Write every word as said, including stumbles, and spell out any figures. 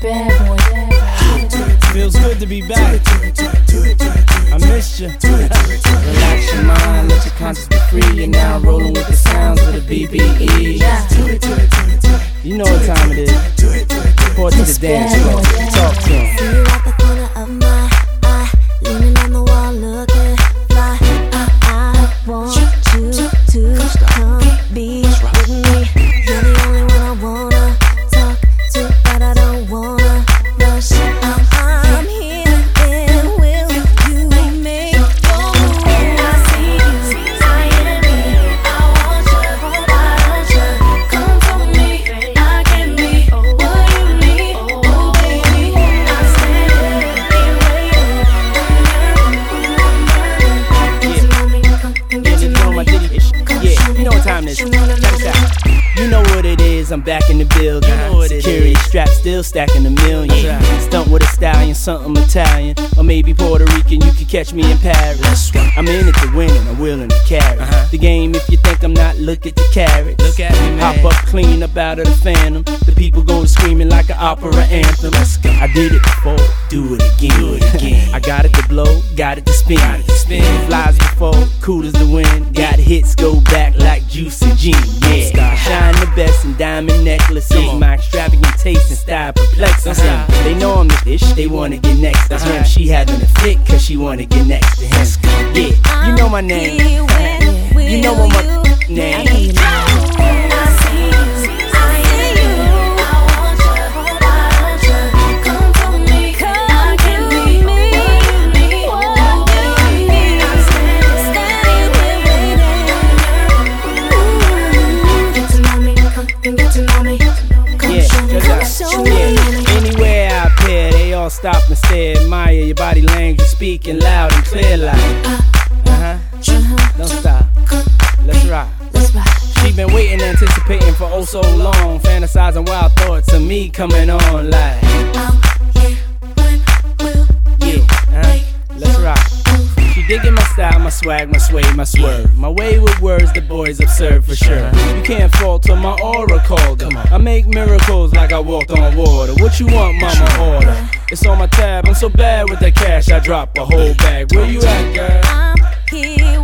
bad boy. Feels good to be back. I missed you. Relax your mind, let your conscience be free. You're now rolling with the sounds of the B B E. You know what time it is. Report to the dance floor. Talk to him. See you at the corner of my eye, leaning on the wall, looking fly. I, I want you to come be with me. You're the only one I wanna talk to, but I don't wanna rush. I'm, I'm here, and will you make your move? I see you, I am me. I want you, I want you. Come for me, I can be what you need. Oh baby, I'm standing and waiting. Get to know me, come and get to know me. Yeah, you know what time it is. Check this out. You know what it is, I'm back in the building. You know what it Security strap still stacking a million. Right. Stunt with a stallion, something Italian. Or maybe Puerto Rican, you could catch me in Paris. I'm in it to win and I'm willing to carry uh-huh. the game. If you think I'm not, look at the carrots. Look at me, man. Hop up clean up out of the phantom. The people go screaming like an opera anthem. Let's go. I did it before, do it again. Do it again. I got it to blow, got it to spin. Got it to spin. Flies before, cool as the wind. Got hits, go back like Juicy G. Yeah, shine the best in diamond necklaces. My extravagant taste and style perplexes them. They know I'm the ish, they wanna get next. That's when she having a fit, cause she wanna get next to him. Yeah, you know my name. You know what my name. Stop and stare, admire your body language, speaking loud and clear like uh-huh, don't stop, let's rock. She been waiting, anticipating for oh so long, fantasizing wild thoughts of me coming on like yeah, uh-huh, let's rock. She digging my style, my swag, my sway, my swerve. My way with words, the boys observe for sure. You can't falter my aura called. I make miracles like I walked on water. What you want, mama, order? It's on my tab, I'm so bad with the cash, I drop a whole bag. Where you at, girl? I'm here